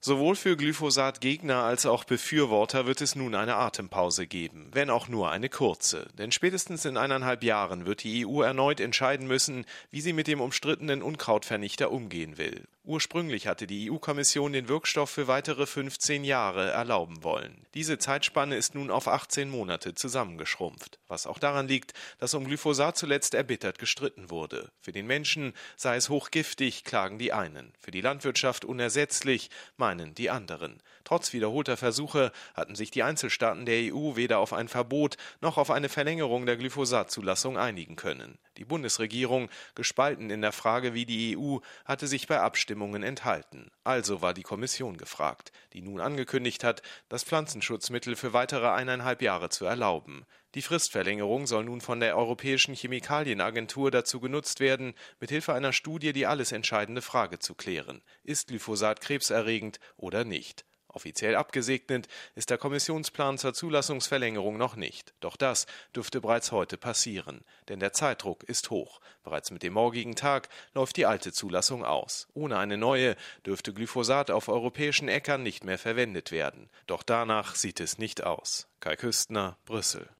Sowohl für Glyphosat-Gegner als auch Befürworter wird es nun eine Atempause geben, wenn auch nur eine kurze. Denn spätestens in 1,5 Jahren wird die EU erneut entscheiden müssen, wie sie mit dem umstrittenen Unkrautvernichter umgehen will. Ursprünglich hatte die EU-Kommission den Wirkstoff für weitere 15 Jahre erlauben wollen. Diese Zeitspanne ist nun auf 18 Monate zusammengeschrumpft. Was auch daran liegt, dass um Glyphosat zuletzt erbittert gestritten wurde. Für den Menschen sei es hochgiftig, klagen die einen. Für die Landwirtschaft unersetzlich, meinen die anderen. Trotz wiederholter Versuche hatten sich die Einzelstaaten der EU weder auf ein Verbot noch auf eine Verlängerung der Glyphosat-Zulassung einigen können. Die Bundesregierung, gespalten in der Frage wie die EU, hatte sich bei Abstimmungen enthalten. Also war die Kommission gefragt, die nun angekündigt hat, das Pflanzenschutzmittel für weitere 1,5 Jahre zu erlauben. Die Fristverlängerung soll nun von der Europäischen Chemikalienagentur dazu genutzt werden, mithilfe einer Studie die alles entscheidende Frage zu klären: Ist Glyphosat krebserregend oder nicht? Offiziell abgesegnet ist der Kommissionsplan zur Zulassungsverlängerung noch nicht. Doch das dürfte bereits heute passieren, denn der Zeitdruck ist hoch. Bereits mit dem morgigen Tag läuft die alte Zulassung aus. Ohne eine neue dürfte Glyphosat auf europäischen Äckern nicht mehr verwendet werden. Doch danach sieht es nicht aus. Kai Küstner, Brüssel.